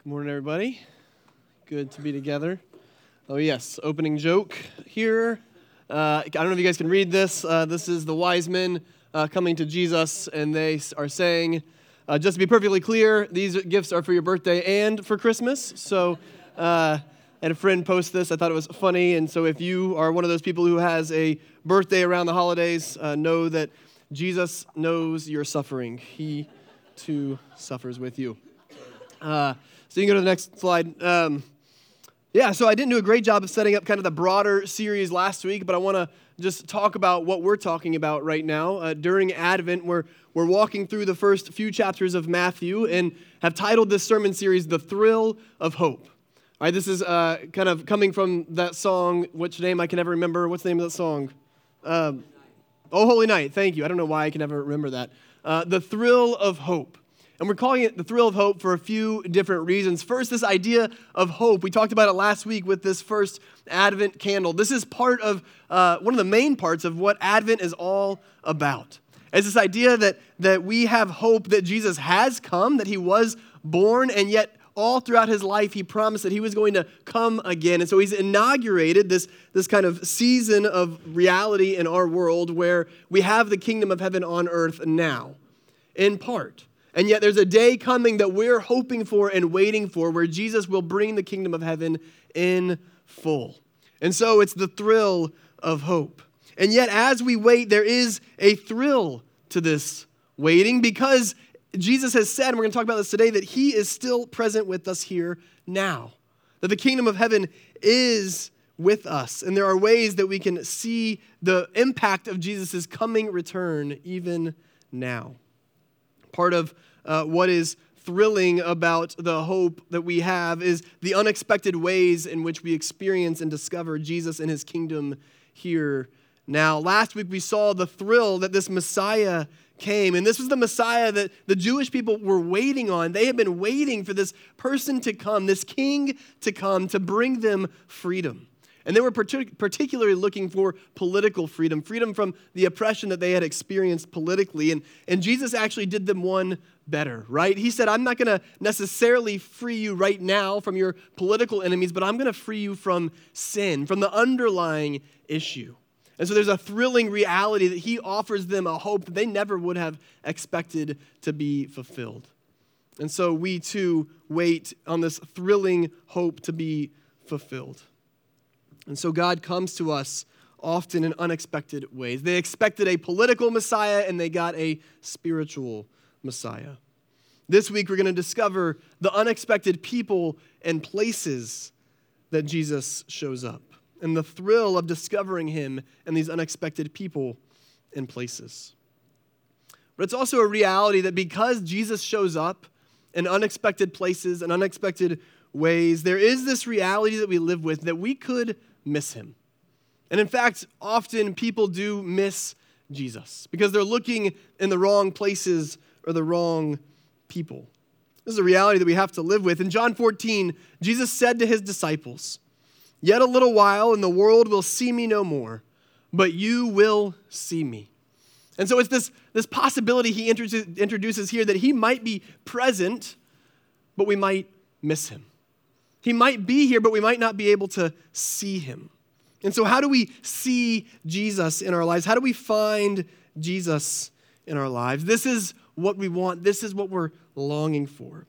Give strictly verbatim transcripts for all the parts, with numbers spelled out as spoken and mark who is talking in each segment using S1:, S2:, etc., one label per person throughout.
S1: Good morning, everybody. Good to be together. Oh, yes, opening joke here. Uh, I don't know if you guys can read this. Uh, this is the wise men uh, coming to Jesus, and they are saying, uh, just to be perfectly clear, these gifts are for your birthday and for Christmas. So uh, I had a friend post this. I thought it was funny, and so if you are one of those people who has a birthday around the holidays, uh, know that Jesus knows your suffering. He, too, suffers with you. Uh, so you can go to the next slide. Um, yeah, so I didn't do a great job of setting up kind of the broader series last week, but I want to just talk about what we're talking about right now. Uh, during Advent, we're, we're walking through the first few chapters of Matthew and have titled this sermon series, The Thrill of Hope. All right, this is uh, kind of coming from that song, which name I can never remember. What's the name of that song? Um, oh, Holy Night. Thank you. I don't know why I can never remember that. Uh, the Thrill of Hope. And we're calling it the thrill of hope for a few different reasons. First, this idea of hope. We talked about it last week with this first Advent candle. This is part of, uh, one of the main parts of what Advent is all about. It's this idea that, that we have hope that Jesus has come, that he was born, and yet all throughout his life, he promised that he was going to come again. And so he's inaugurated this, this kind of season of reality in our world where we have the kingdom of heaven on earth now, in part. And yet there's a day coming that we're hoping for and waiting for where Jesus will bring the kingdom of heaven in full. And so it's the thrill of hope. And yet as we wait, there is a thrill to this waiting because Jesus has said, and we're going to talk about this today, that he is still present with us here now. That the kingdom of heaven is with us. And there are ways that we can see the impact of Jesus' coming return even now. Part of uh, what is thrilling about the hope that we have is the unexpected ways in which we experience and discover Jesus and his kingdom here now. Last week we saw the thrill that this Messiah came, and this was the Messiah that the Jewish people were waiting on. They had been waiting for this person to come, this king to come to bring them freedom. And they were partic- particularly looking for political freedom, freedom from the oppression that they had experienced politically. And, and Jesus actually did them one better, right? He said, I'm not going to necessarily free you right now from your political enemies, but I'm going to free you from sin, from the underlying issue. And so there's a thrilling reality that he offers them a hope that they never would have expected to be fulfilled. And so we too wait on this thrilling hope to be fulfilled. And so God comes to us often in unexpected ways. They expected a political Messiah, and they got a spiritual Messiah. This week, we're going to discover the unexpected people and places that Jesus shows up, and the thrill of discovering him and these unexpected people and places. But it's also a reality that because Jesus shows up in unexpected places and unexpected ways, there is this reality that we live with that we could miss him. And in fact, often people do miss Jesus because they're looking in the wrong places or the wrong people. This is a reality that we have to live with. In John fourteen, Jesus said to his disciples, "Yet a little while and the world will see me no more, but you will see me." And so it's this, this possibility he introduces here that he might be present, but we might miss him. He might be here, but we might not be able to see him. And so how do we see Jesus in our lives? How do we find Jesus in our lives? This is what we want. This is what we're longing for.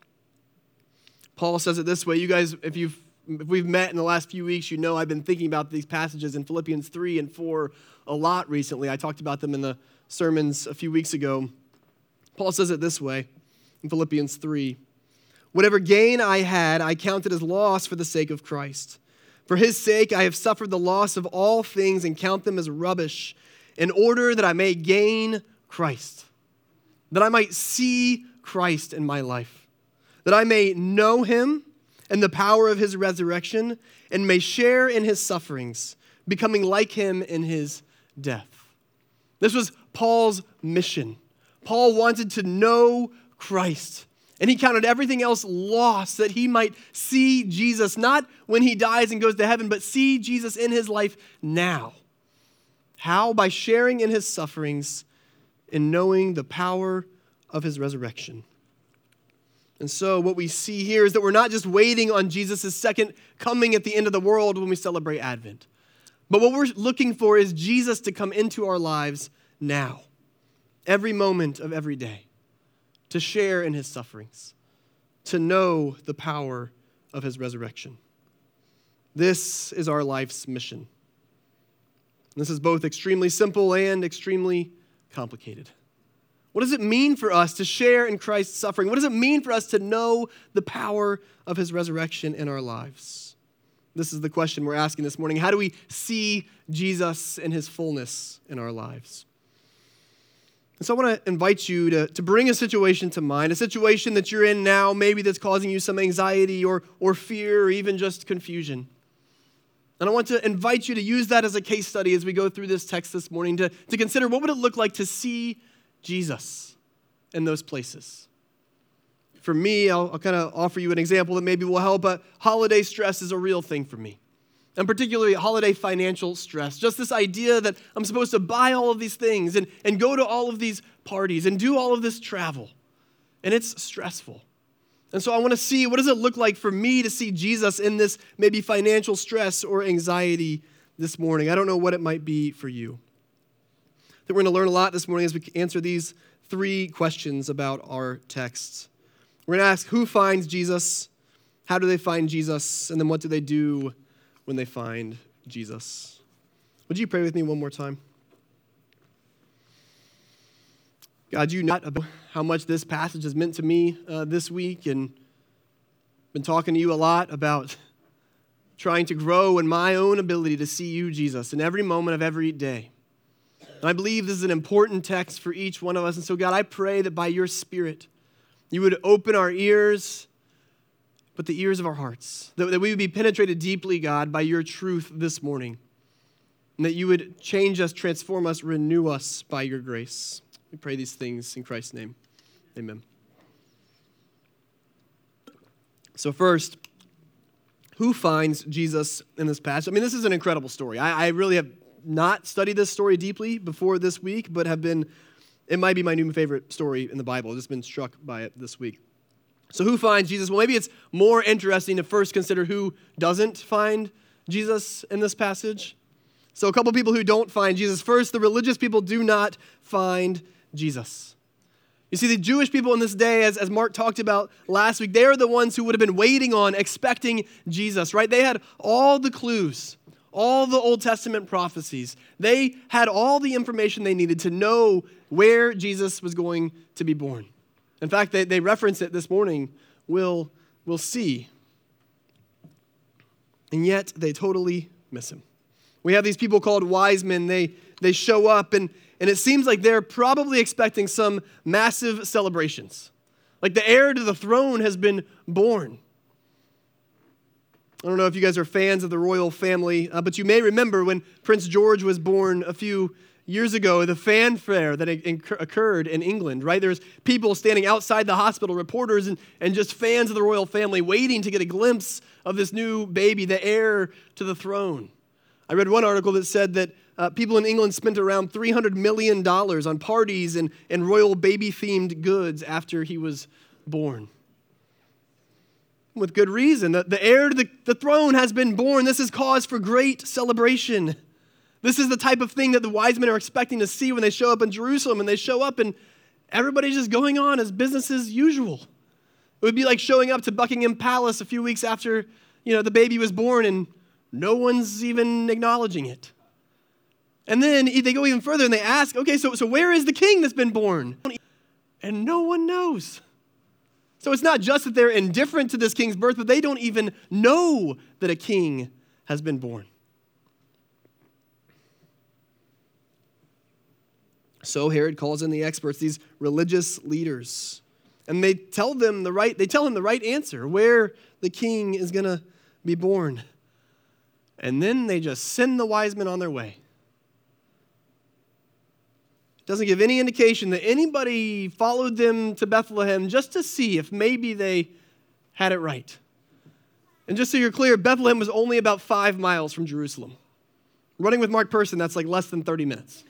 S1: Paul says it this way. You guys, if you've if we've met in the last few weeks, you know I've been thinking about these passages in Philippians three and four a lot recently. I talked about them in the sermons a few weeks ago. Paul says it this way in Philippians three. "Whatever gain I had, I counted as loss for the sake of Christ. For his sake, I have suffered the loss of all things and count them as rubbish, in order that I may gain Christ, that I might see Christ in my life, that I may know him and the power of his resurrection, and may share in his sufferings, becoming like him in his death." This was Paul's mission. Paul wanted to know Christ. And he counted everything else lost that he might see Jesus, not when he dies and goes to heaven, but see Jesus in his life now. How? By sharing in his sufferings and knowing the power of his resurrection. And so what we see here is that we're not just waiting on Jesus' second coming at the end of the world when we celebrate Advent. But what we're looking for is Jesus to come into our lives now, every moment of every day, to share in his sufferings, to know the power of his resurrection. This is our life's mission. This is both extremely simple and extremely complicated. What does it mean for us to share in Christ's suffering? What does it mean for us to know the power of his resurrection in our lives? This is the question we're asking this morning. How do we see Jesus in his fullness in our lives? And so I want to invite you to, to bring a situation to mind, a situation that you're in now, maybe that's causing you some anxiety or, or fear or even just confusion. And I want to invite you to use that as a case study as we go through this text this morning to, to consider what would it look like to see Jesus in those places. For me, I'll, I'll kind of offer you an example that maybe will help, but holiday stress is a real thing for me. And particularly holiday financial stress. Just this idea that I'm supposed to buy all of these things and, and go to all of these parties and do all of this travel. And it's stressful. And so I want to see, what does it look like for me to see Jesus in this maybe financial stress or anxiety this morning? I don't know what it might be for you. I think we're going to learn a lot this morning as we answer these three questions about our texts. We're going to ask, who finds Jesus? How do they find Jesus? And then what do they do when they find Jesus? Would you pray with me one more time? God, you know how much this passage has meant to me uh, this week, and been talking to you a lot about trying to grow in my own ability to see you, Jesus, in every moment of every day. And I believe this is an important text for each one of us. And so, God, I pray that by your Spirit, you would open our ears, but the ears of our hearts, that, that we would be penetrated deeply, God, by your truth this morning, and that you would change us, transform us, renew us by your grace. We pray these things in Christ's name. Amen. So first, who finds Jesus in this passage? I mean, this is an incredible story. I, I really have not studied this story deeply before this week, but have been, it might be my new favorite story in the Bible. I've just been struck by it this week. So who finds Jesus? Well, maybe it's more interesting to first consider who doesn't find Jesus in this passage. So a couple people who don't find Jesus. First, the religious people do not find Jesus. You see, the Jewish people in this day, as, as Mark talked about last week, they are the ones who would have been waiting on, expecting Jesus, right? They had all the clues, all the Old Testament prophecies. They had all the information they needed to know where Jesus was going to be born. In fact, they, they reference it this morning. We'll, we'll see. And yet, they totally miss him. We have these people called wise men. They, they show up, and, and it seems like they're probably expecting some massive celebrations. Like the heir to the throne has been born. I don't know if you guys are fans of the royal family, uh, but you may remember when Prince George was born a few years ago, the fanfare that incur- occurred in England, right? There's people standing outside the hospital, reporters and, and just fans of the royal family waiting to get a glimpse of this new baby, the heir to the throne. I read one article that said that uh, people in England spent around three hundred million dollars on parties and, and royal baby-themed goods after he was born. With good reason. The, the heir to the, the throne has been born. This is cause for great celebration. This is the type of thing that the wise men are expecting to see when they show up in Jerusalem, and they show up and everybody's just going on as business as usual. It would be like showing up to Buckingham Palace a few weeks after, you know, the baby was born and no one's even acknowledging it. And then they go even further and they ask, okay, so, so where is the king that's been born? And no one knows. So it's not just that they're indifferent to this king's birth, but they don't even know that a king has been born. So Herod calls in the experts, these religious leaders, and they tell them the right, they tell him the right answer, where the king is going to be born. And then they just send the wise men on their way. It doesn't give any indication that anybody followed them to Bethlehem just to see if maybe they had it right. And just so you're clear, Bethlehem was only about five miles from Jerusalem. Running with Mark Person, that's like less than thirty minutes.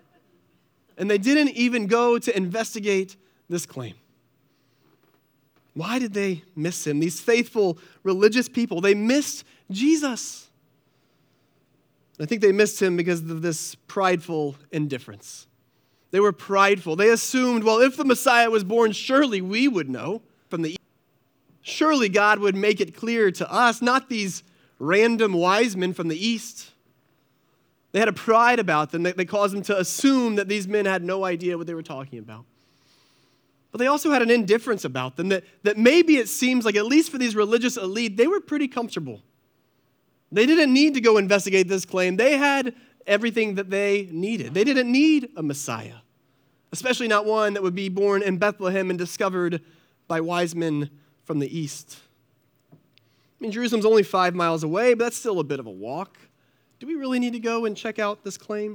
S1: And they didn't even go to investigate this claim. Why did they miss him? These faithful religious people, they missed Jesus. I think they missed him because of this prideful indifference. They were prideful. They assumed, well, if the Messiah was born, surely we would know from the east. Surely God would make it clear to us, not these random wise men from the east. They had a pride about them that, that caused them to assume that these men had no idea what they were talking about. But they also had an indifference about them that, that maybe it seems like, at least for these religious elite, they were pretty comfortable. They didn't need to go investigate this claim. They had everything that they needed. They didn't need a Messiah, especially not one that would be born in Bethlehem and discovered by wise men from the east. I mean, Jerusalem's only five miles away, but that's still a bit of a walk. Do we really need to go and check out this claim?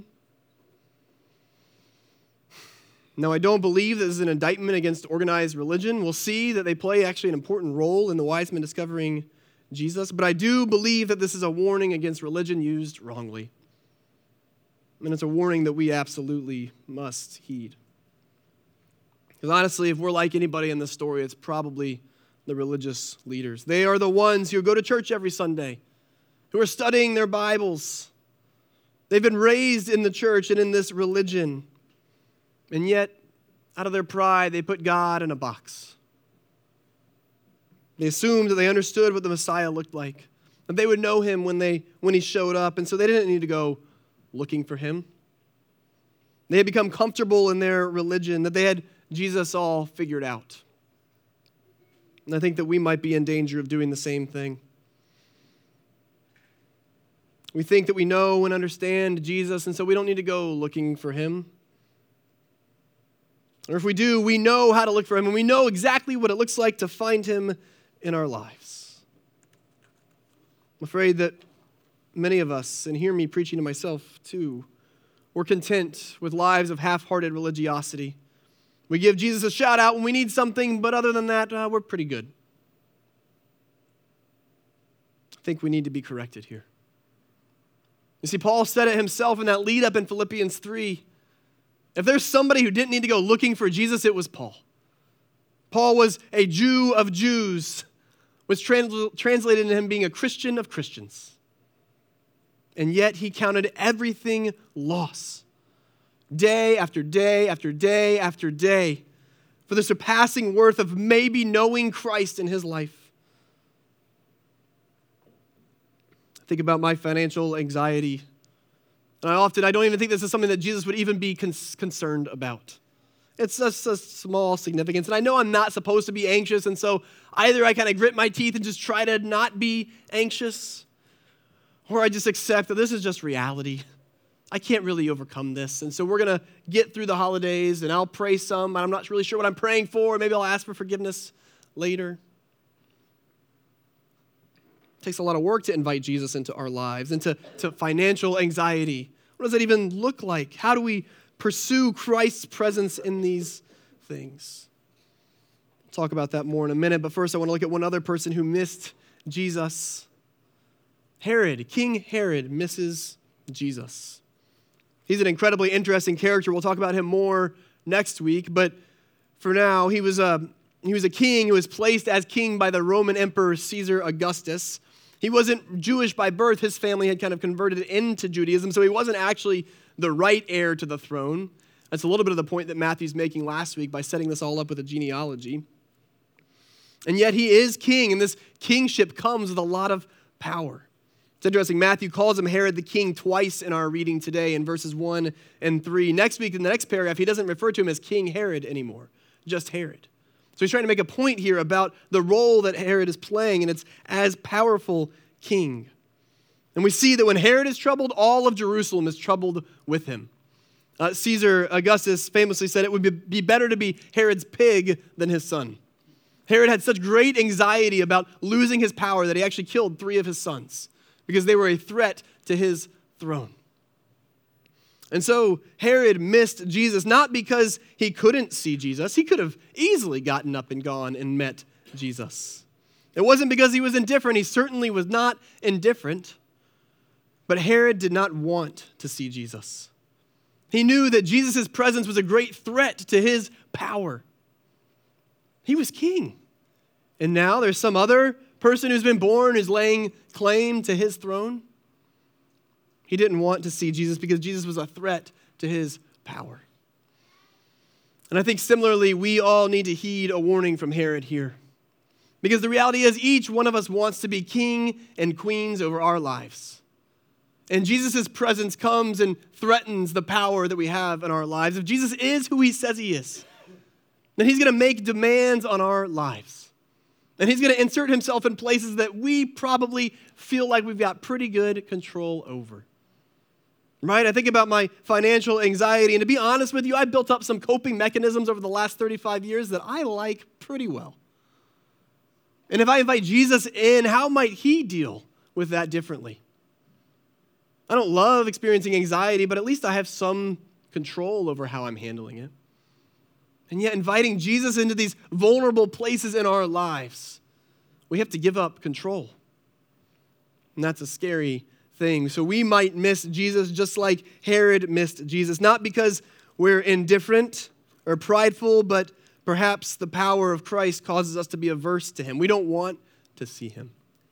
S1: Now, I don't believe this is an indictment against organized religion. We'll see that they play actually an important role in the wise men discovering Jesus, but I do believe that this is a warning against religion used wrongly. And it's a warning that we absolutely must heed. Because honestly, if we're like anybody in this story, it's probably the religious leaders. They are the ones who go to church every Sunday, who are studying their Bibles. They've been raised in the church and in this religion. And yet, out of their pride, they put God in a box. They assumed that they understood what the Messiah looked like, that they would know him when they when he showed up, and so they didn't need to go looking for him. They had become comfortable in their religion, that they had Jesus all figured out. And I think that we might be in danger of doing the same thing. We think that we know and understand Jesus, and so we don't need to go looking for him. Or if we do, we know how to look for him, and we know exactly what it looks like to find him in our lives. I'm afraid that many of us, and hear me preaching to myself too, we're content with lives of half-hearted religiosity. We give Jesus a shout out when we need something, but other than that, uh, we're pretty good. I think we need to be corrected here. You see, Paul said it himself in that lead up in Philippians three. If there's somebody who didn't need to go looking for Jesus, it was Paul. Paul was a Jew of Jews, which trans- translated into him being a Christian of Christians. And yet he counted everything loss, day after day after day after day, for the surpassing worth of maybe knowing Christ in his life. I think about my financial anxiety. And I often, I don't even think this is something that Jesus would even be cons- concerned about. It's just a small significance. And I know I'm not supposed to be anxious, and so either I kind of grit my teeth and just try to not be anxious, or I just accept that this is just reality. I can't really overcome this. And so we're going to get through the holidays, and I'll pray some, and I'm not really sure what I'm praying for. Maybe I'll ask for forgiveness later. It takes a lot of work to invite Jesus into our lives, into to financial anxiety. What does that even look like? How do we pursue Christ's presence in these things? We'll talk about that more in a minute, but first I want to look at one other person who missed Jesus. Herod, King Herod misses Jesus. He's an incredibly interesting character. We'll talk about him more next week, but for now, he was a, he was a king who was placed as king by the Roman Emperor Caesar Augustus. He wasn't Jewish by birth. His family had kind of converted into Judaism, so he wasn't actually the right heir to the throne. That's a little bit of the point that Matthew's making last week by setting this all up with a genealogy. And yet he is king, and this kingship comes with a lot of power. It's interesting. Matthew calls him Herod the king twice in our reading today in verses one and three. Next week, in the next paragraph, he doesn't refer to him as King Herod anymore, just Herod. So he's trying to make a point here about the role that Herod is playing, and it's as powerful king. And we see that when Herod is troubled, all of Jerusalem is troubled with him. Uh, Caesar Augustus famously said it would be, be better to be Herod's pig than his son. Herod had such great anxiety about losing his power that he actually killed three of his sons because they were a threat to his throne. And so Herod missed Jesus, not because he couldn't see Jesus. He could have easily gotten up and gone and met Jesus. It wasn't because he was indifferent. He certainly was not indifferent. But Herod did not want to see Jesus. He knew that Jesus' presence was a great threat to his power. He was king. And now there's some other person who's been born who's laying claim to his throne. He didn't want to see Jesus because Jesus was a threat to his power. And I think similarly, we all need to heed a warning from Herod here. Because the reality is each one of us wants to be king and queens over our lives. And Jesus' presence comes and threatens the power that we have in our lives. If Jesus is who he says he is, then he's going to make demands on our lives. And he's going to insert himself in places that we probably feel like we've got pretty good control over. Right? I think about my financial anxiety, and to be honest with you, I built up some coping mechanisms over the last thirty-five years that I like pretty well. And if I invite Jesus in, how might he deal with that differently? I don't love experiencing anxiety, but at least I have some control over how I'm handling it. And yet, inviting Jesus into these vulnerable places in our lives, we have to give up control. And that's a scary thing. So we might miss Jesus just like Herod missed Jesus, not because we're indifferent or prideful, but perhaps the power of Christ causes us to be averse to him. We don't want to see him.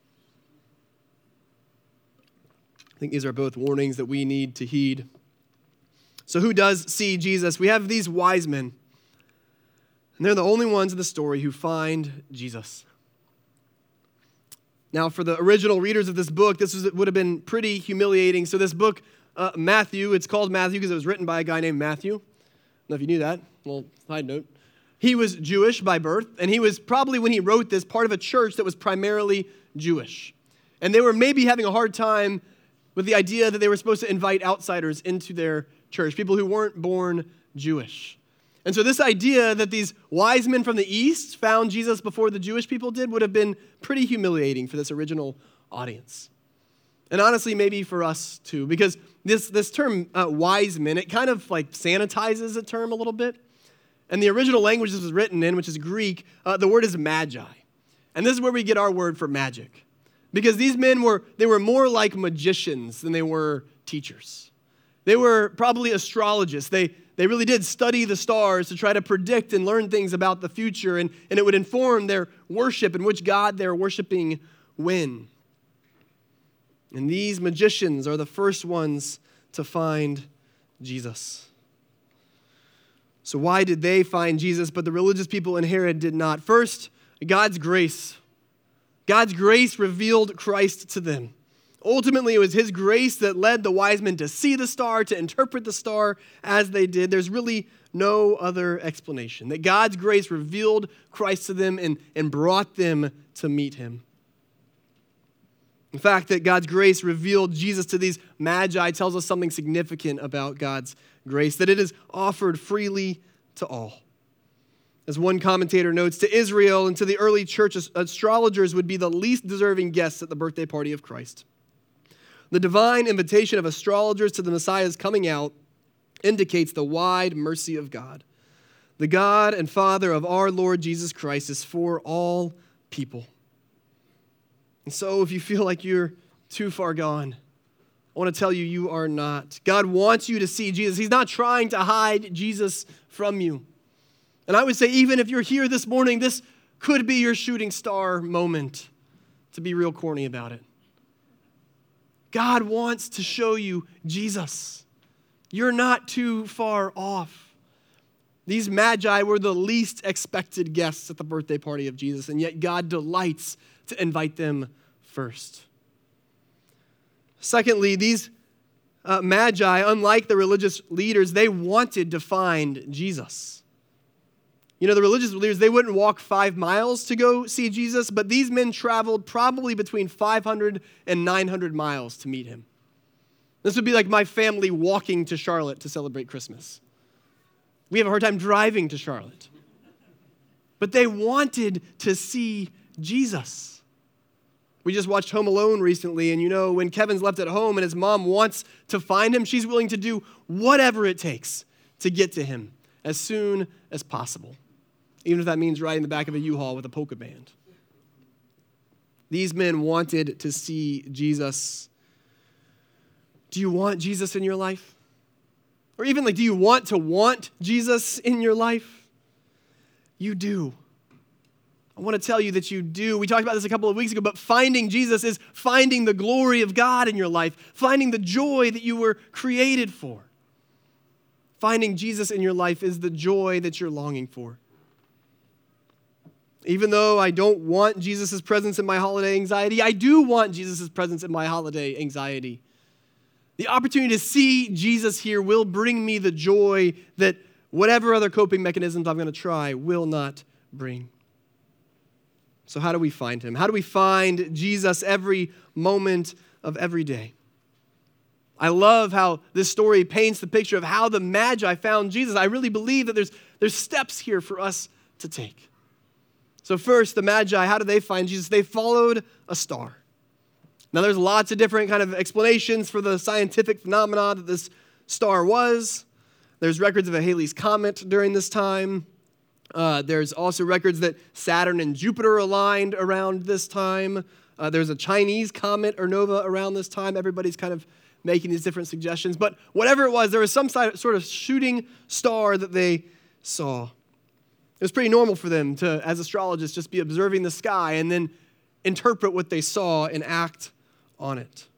S1: I think these are both warnings that we need to heed. So who does see Jesus? We have these wise men, and they're the only ones in the story who find Jesus. Now, for the original readers of this book, this was, would have been pretty humiliating. So this book, uh, Matthew, it's called Matthew because it was written by a guy named Matthew. I don't know if you knew that. Well, side note. He was Jewish by birth, and he was probably, when he wrote this, part of a church that was primarily Jewish. And they were maybe having a hard time with the idea that they were supposed to invite outsiders into their church, people who weren't born Jewish. And so this idea that these wise men from the East found Jesus before the Jewish people did would have been pretty humiliating for this original audience. And honestly, maybe for us too, because this, this term uh, wise men, it kind of like sanitizes the term a little bit. And the original language this was written in, which is Greek, uh, the word is magi. And this is where we get our word for magic. Because these men were, they were more like magicians than they were teachers. They were probably astrologists. They, they really did study the stars to try to predict and learn things about the future, and, and it would inform their worship and which God they're worshiping when. And these magicians are the first ones to find Jesus. So why did they find Jesus, but the religious people in Herod did not? First, God's grace. God's grace revealed Christ to them. Ultimately, it was his grace that led the wise men to see the star, to interpret the star as they did. There's really no other explanation. That God's grace revealed Christ to them and, and brought them to meet him. In fact, that God's grace revealed Jesus to these magi tells us something significant about God's grace, that it is offered freely to all. As one commentator notes, to Israel and to the early church, astrologers would be the least deserving guests at the birthday party of Christ. The divine invitation of astrologers to the Messiah's coming out indicates the wide mercy of God. The God and Father of our Lord Jesus Christ is for all people. And so if you feel like you're too far gone, I want to tell you, you are not. God wants you to see Jesus. He's not trying to hide Jesus from you. And I would say, even if you're here this morning, this could be your shooting star moment, to be real corny about it. God wants to show you Jesus. You're not too far off. These magi were the least expected guests at the birthday party of Jesus, and yet God delights to invite them first. Secondly, these uh, magi, unlike the religious leaders, they wanted to find Jesus. You know, the religious leaders, they wouldn't walk five miles to go see Jesus, but these men traveled probably between five hundred and nine hundred miles to meet him. This would be like my family walking to Charlotte to celebrate Christmas. We have a hard time driving to Charlotte. But they wanted to see Jesus. We just watched Home Alone recently, and you know, when Kevin's left at home and his mom wants to find him, she's willing to do whatever it takes to get to him as soon as possible. Even if that means riding the back of a U-Haul with a polka band. These men wanted to see Jesus. Do you want Jesus in your life? Or even like, do you want to want Jesus in your life? You do. I want to tell you that you do. We talked about this a couple of weeks ago, but finding Jesus is finding the glory of God in your life, finding the joy that you were created for. Finding Jesus in your life is the joy that you're longing for. Even though I don't want Jesus' presence in my holiday anxiety, I do want Jesus' presence in my holiday anxiety. The opportunity to see Jesus here will bring me the joy that whatever other coping mechanisms I'm going to try will not bring. So how do we find him? How do we find Jesus every moment of every day? I love how this story paints the picture of how the Magi found Jesus. I really believe that there's, there's steps here for us to take. So first, the Magi, how did they find Jesus? They followed a star. Now, there's lots of different kind of explanations for the scientific phenomena that this star was. There's records of a Halley's Comet during this time. Uh, there's also records that Saturn and Jupiter aligned around this time. Uh, there's a Chinese comet or nova around this time. Everybody's kind of making these different suggestions. But whatever it was, there was some sort of shooting star that they saw. It was pretty normal for them to, as astrologists, just be observing the sky and then interpret what they saw and act on it.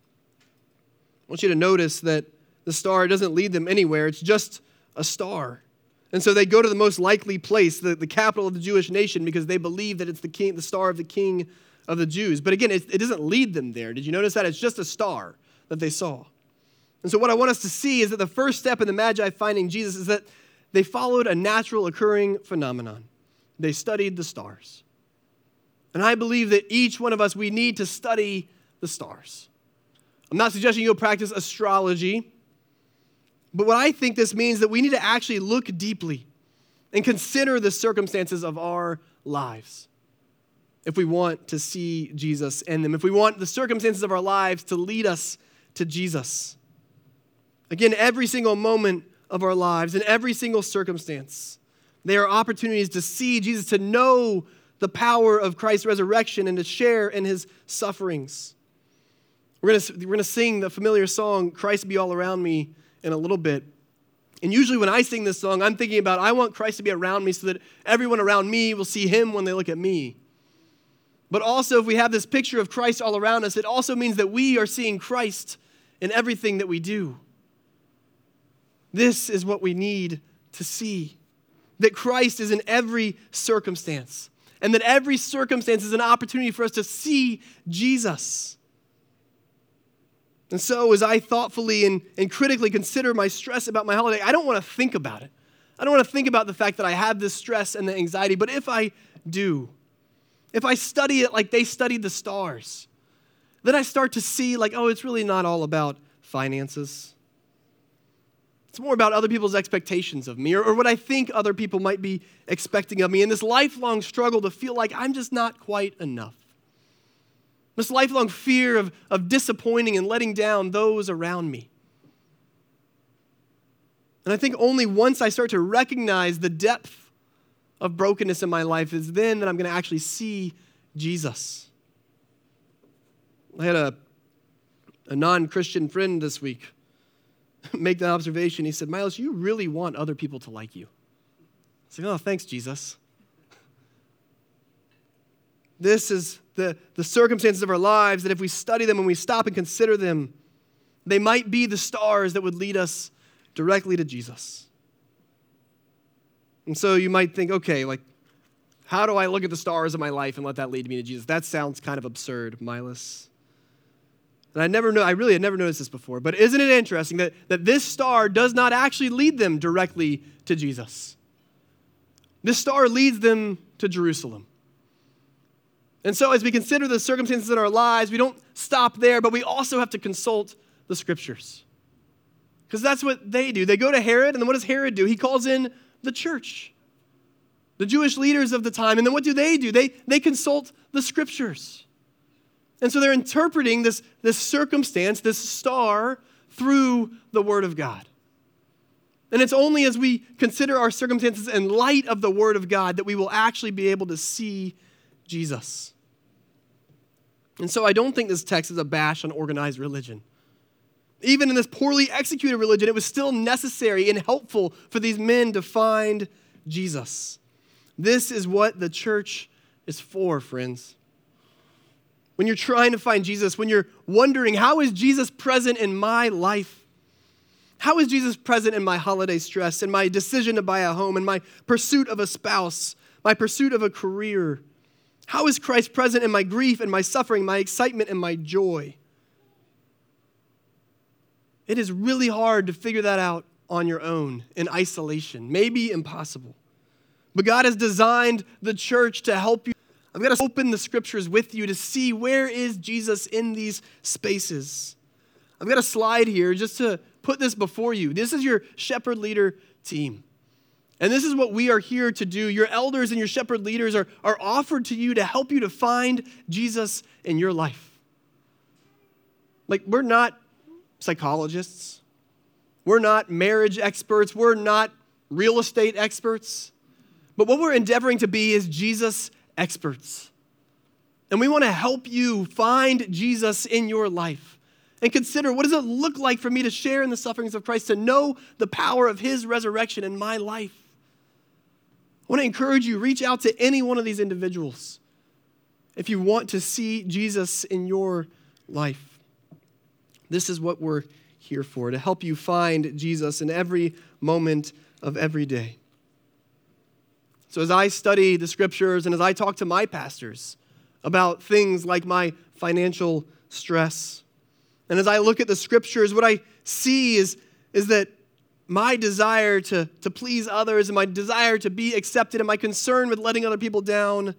S1: I want you to notice that the star doesn't lead them anywhere. It's just a star. And so they go to the most likely place, the, the capital of the Jewish nation, because they believe that it's the king, the star of the king of the Jews. But again, it, it doesn't lead them there. Did you notice that? It's just a star that they saw. And so what I want us to see is that the first step in the Magi finding Jesus is that they followed a natural occurring phenomenon. They studied the stars. And I believe that each one of us, we need to study the stars. I'm not suggesting you'll practice astrology, but what I think this means that we need to actually look deeply and consider the circumstances of our lives if we want to see Jesus in them, if we want the circumstances of our lives to lead us to Jesus. Again, every single moment of our lives, in every single circumstance, there are opportunities to see Jesus, to know the power of Christ's resurrection and to share in his sufferings. We're going to, we're going to sing the familiar song, Christ Be All Around Me, in a little bit. And usually when I sing this song, I'm thinking about I want Christ to be around me so that everyone around me will see him when they look at me. But also, if we have this picture of Christ all around us, it also means that we are seeing Christ in everything that we do. This is what we need to see, that Christ is in every circumstance, and that every circumstance is an opportunity for us to see Jesus. And so as I thoughtfully and, and critically consider my stress about my holiday, I don't want to think about it. I don't want to think about the fact that I have this stress and the anxiety, but if I do, if I study it like they studied the stars, then I start to see like, oh, it's really not all about finances. It's more about other people's expectations of me or, or what I think other people might be expecting of me, and this lifelong struggle to feel like I'm just not quite enough. This lifelong fear of, of disappointing and letting down those around me. And I think only once I start to recognize the depth of brokenness in my life is then that I'm going to actually see Jesus. I had a, a non-Christian friend this week make that observation. He said, Miles, you really want other people to like you. I was like, oh, thanks, Jesus. This is the, the circumstances of our lives that if we study them and we stop and consider them, they might be the stars that would lead us directly to Jesus. And so you might think, okay, like, how do I look at the stars of my life and let that lead me to Jesus? That sounds kind of absurd, Miles. And I never know, I really had never noticed this before, but isn't it interesting that, that this star does not actually lead them directly to Jesus? This star leads them to Jerusalem. And so as we consider the circumstances in our lives, we don't stop there, but we also have to consult the scriptures. Because that's what they do. They go to Herod, and then what does Herod do? He calls in the church, the Jewish leaders of the time. And then what do they do? They, they consult the scriptures. And so they're interpreting this, this circumstance, this star, through the Word of God. And it's only as we consider our circumstances in light of the Word of God that we will actually be able to see Jesus. And so I don't think this text is a bash on organized religion. Even in this poorly executed religion, it was still necessary and helpful for these men to find Jesus. This is what the church is for, friends. When you're trying to find Jesus, when you're wondering, how is Jesus present in my life? How is Jesus present in my holiday stress, in my decision to buy a home, in my pursuit of a spouse, my pursuit of a career? How is Christ present in my grief and my suffering, my excitement and my joy? It is really hard to figure that out on your own, in isolation, maybe impossible. But God has designed the church to help you. I've got to open the scriptures with you to see where is Jesus in these spaces. I've got a slide here just to put this before you. This is your shepherd leader team. And this is what we are here to do. Your elders and your shepherd leaders are, are offered to you to help you to find Jesus in your life. Like, we're not psychologists. We're not marriage experts. We're not real estate experts. But what we're endeavoring to be is Jesus experts. And we want to help you find Jesus in your life and consider, what does it look like for me to share in the sufferings of Christ, to know the power of his resurrection in my life? I want to encourage you, reach out to any one of these individuals if you want to see Jesus in your life. This is what we're here for, to help you find Jesus in every moment of every day. So as I study the scriptures and as I talk to my pastors about things like my financial stress, and as I look at the scriptures, what I see is, is that my desire to, to please others and my desire to be accepted and my concern with letting other people down,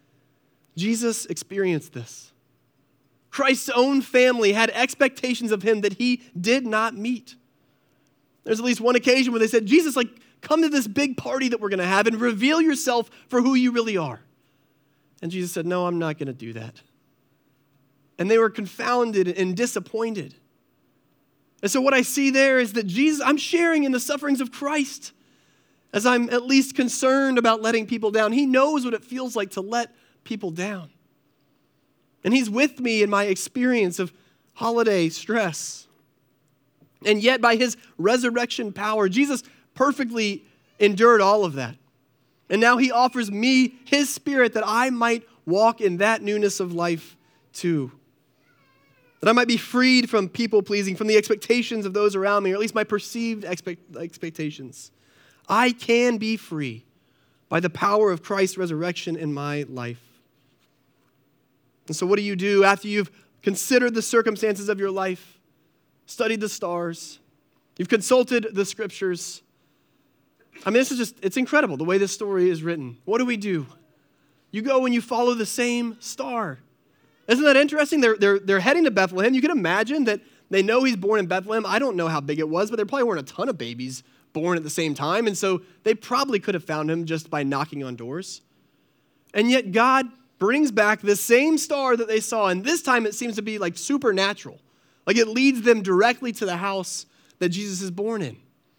S1: Jesus experienced this. Christ's own family had expectations of him that he did not meet. There's at least one occasion where they said, Jesus, like, come to this big party that we're going to have and reveal yourself for who you really are. And Jesus said, no, I'm not going to do that. And they were confounded and disappointed. And so what I see there is that Jesus, I'm sharing in the sufferings of Christ as I'm at least concerned about letting people down. He knows what it feels like to let people down. And he's with me in my experience of holiday stress. And yet by his resurrection power, Jesus perfectly endured all of that. And now he offers me his spirit that I might walk in that newness of life too. That I might be freed from people-pleasing, from the expectations of those around me, or at least my perceived expect- expectations. I can be free by the power of Christ's resurrection in my life. And so what do you do after you've considered the circumstances of your life, studied the stars, you've consulted the scriptures? I mean, this is just, it's incredible the way this story is written. What do we do? You go and you follow the same star. Isn't that interesting? They're, they're, they're heading to Bethlehem. You can imagine that they know he's born in Bethlehem. I don't know how big it was, but there probably weren't a ton of babies born at the same time. And so they probably could have found him just by knocking on doors. And yet God brings back the same star that they saw. And this time it seems to be like supernatural. Like it leads them directly to the house that Jesus is born in.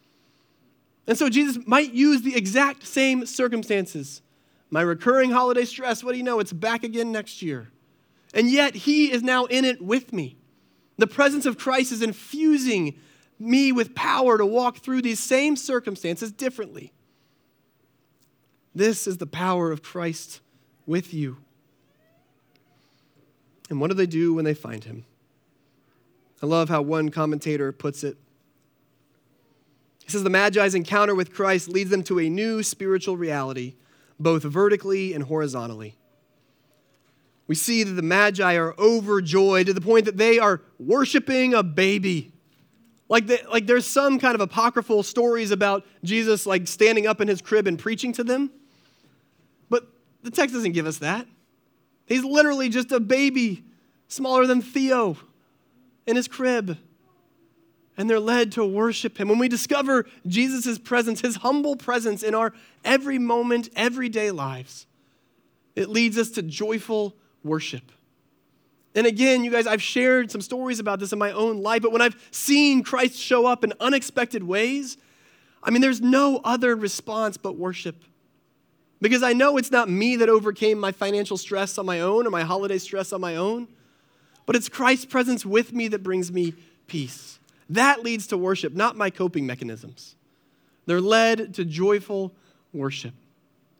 S1: And so Jesus might use the exact same circumstances. My recurring holiday stress, what do you know? It's back again next year. And yet he is now in it with me. The presence of Christ is infusing me with power to walk through these same circumstances differently. This is the power of Christ with you. And what do they do when they find him? I love how one commentator puts it. He says the Magi's encounter with Christ leads them to a new spiritual reality, both vertically and horizontally. We see that the Magi are overjoyed to the point that they are worshiping a baby. Like, they, like there's some kind of apocryphal stories about Jesus like standing up in his crib and preaching to them. But the text doesn't give us that. He's literally just a baby, smaller than Theo, in his crib. And they're led to worship him. When we discover Jesus' presence, his humble presence in our every moment, everyday lives, it leads us to joyful worship. And again, you guys, I've shared some stories about this in my own life, but when I've seen Christ show up in unexpected ways, I mean, there's no other response but worship. Because I know it's not me that overcame my financial stress on my own or my holiday stress on my own, but it's Christ's presence with me that brings me peace. That leads to worship, not my coping mechanisms. They're led to joyful worship.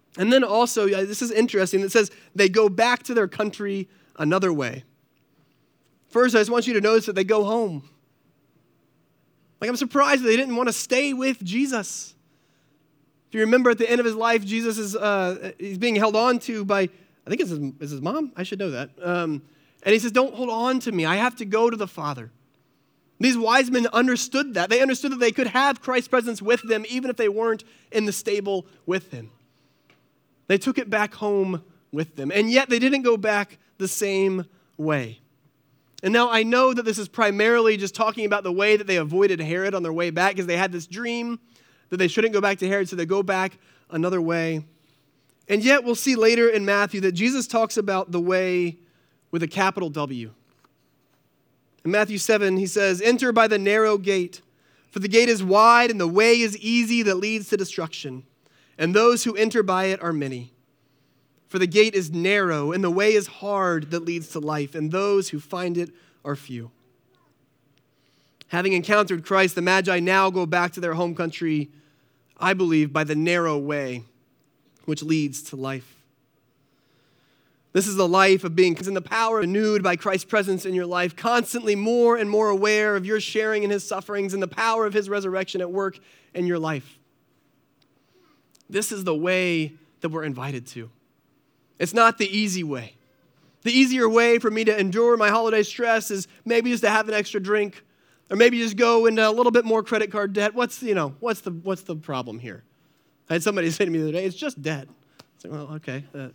S1: And then also, yeah, this is interesting, it says they go back to their country another way. First, I just want you to notice that they go home. Like, I'm surprised that they didn't want to stay with Jesus. If you remember at the end of his life, Jesus is uh, he's being held on to by, I think it's his, it's his mom. I should know that. Um, and he says, don't hold on to me. I have to go to the Father. These wise men understood that. They understood that they could have Christ's presence with them even if they weren't in the stable with him. They took it back home with them. And yet they didn't go back the same way. And now I know that this is primarily just talking about the way that they avoided Herod on their way back, because they had this dream that they shouldn't go back to Herod, so they go back another way. And yet we'll see later in Matthew that Jesus talks about the way with a capital W. In Matthew seven, he says, enter by the narrow gate, for the gate is wide and the way is easy that leads to destruction, and those who enter by it are many. For the gate is narrow and the way is hard that leads to life, and those who find it are few. Having encountered Christ, the Magi now go back to their home country, I believe, by the narrow way, which leads to life. This is the life of being in the power renewed by Christ's presence in your life, constantly more and more aware of your sharing in his sufferings and the power of his resurrection at work in your life. This is the way that we're invited to. It's not the easy way. The easier way for me to endure my holiday stress is maybe just to have an extra drink, or maybe just go into a little bit more credit card debt. What's, you know, what's the what's the problem here? I had somebody say to me the other day, it's just debt. It's like, well, okay. Uh,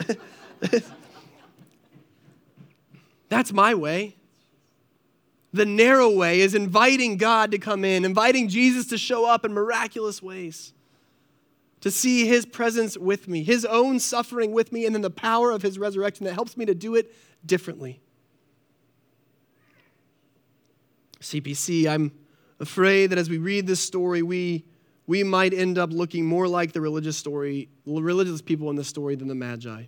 S1: That's my way. The narrow way is inviting God to come in, inviting Jesus to show up in miraculous ways, to see his presence with me, his own suffering with me, and then the power of his resurrection that helps me to do it differently. C P C, I'm afraid that as we read this story, we, we might end up looking more like the religious story, religious people in this story than the Magi.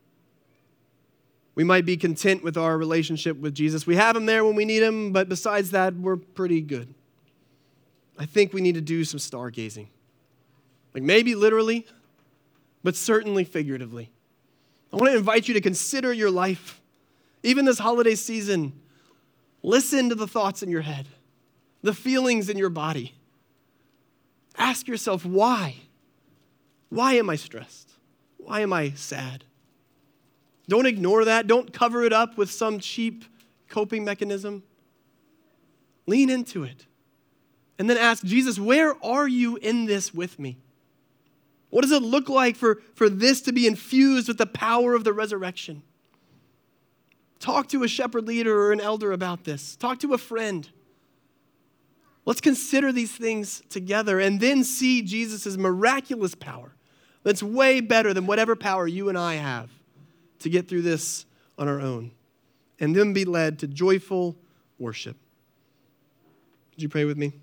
S1: We might be content with our relationship with Jesus. We have him there when we need him, but besides that, we're pretty good. I think we need to do some stargazing. Like maybe literally, but certainly figuratively. I want to invite you to consider your life. Even this holiday season, listen to the thoughts in your head, the feelings in your body. Ask yourself, why? Why am I stressed? Why am I sad? Don't ignore that. Don't cover it up with some cheap coping mechanism. Lean into it. And then ask Jesus, where are you in this with me? What does it look like for, for this to be infused with the power of the resurrection? Talk to a shepherd leader or an elder about this. Talk to a friend. Let's consider these things together and then see Jesus' miraculous power that's way better than whatever power you and I have to get through this on our own, and then be led to joyful worship. Would you pray with me?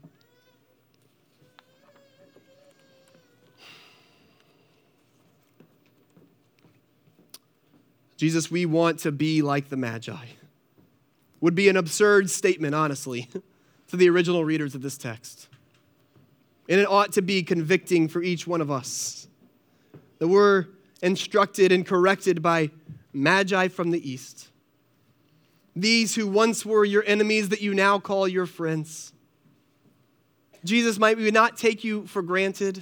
S1: Jesus, we want to be like the Magi. Would be an absurd statement, honestly, to the original readers of this text. And it ought to be convicting for each one of us that we're instructed and corrected by Magi from the east. These who once were your enemies that you now call your friends. Jesus, might we not take you for granted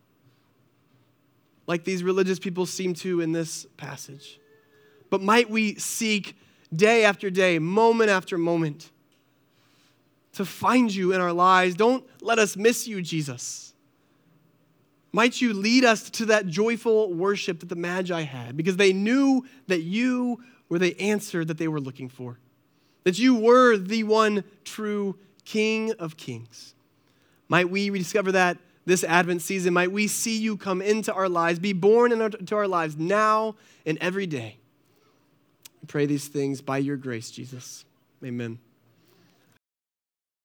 S1: like these religious people seem to in this passage, but might we seek day after day, moment after moment, to find you in our lives. Don't let us miss you, Jesus. Might you lead us to that joyful worship that the Magi had, because they knew that you were the answer that they were looking for, that you were the one true King of Kings. Might we rediscover that this Advent season? Might we see you come into our lives, be born into our lives now and every day. We pray these things by your grace, Jesus. Amen.